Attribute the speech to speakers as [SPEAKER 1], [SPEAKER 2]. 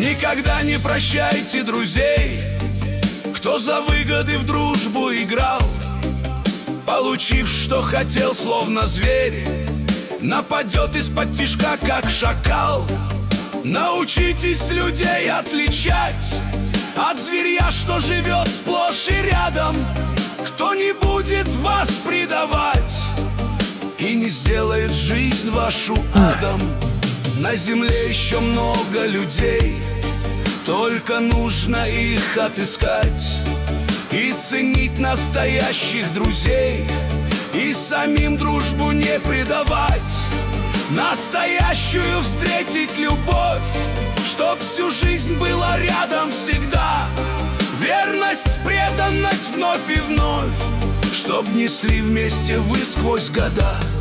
[SPEAKER 1] Никогда не прощайте друзей, кто за выгоды в дружбу играл, получив, что хотел, словно зверь, нападет из-под тишка, как шакал. Научитесь людей отличать от зверья, что живет сплошь и рядом, кто не будет вас предавать и не сделает жизнь вашу адом. На земле еще много людей, только нужно их отыскать и ценить настоящих друзей, и самим дружбу не предавать. Настоящую встретить любовь, чтоб всю жизнь была рядом всегда. Верность, преданность вновь и вновь, чтоб несли вместе вы сквозь года.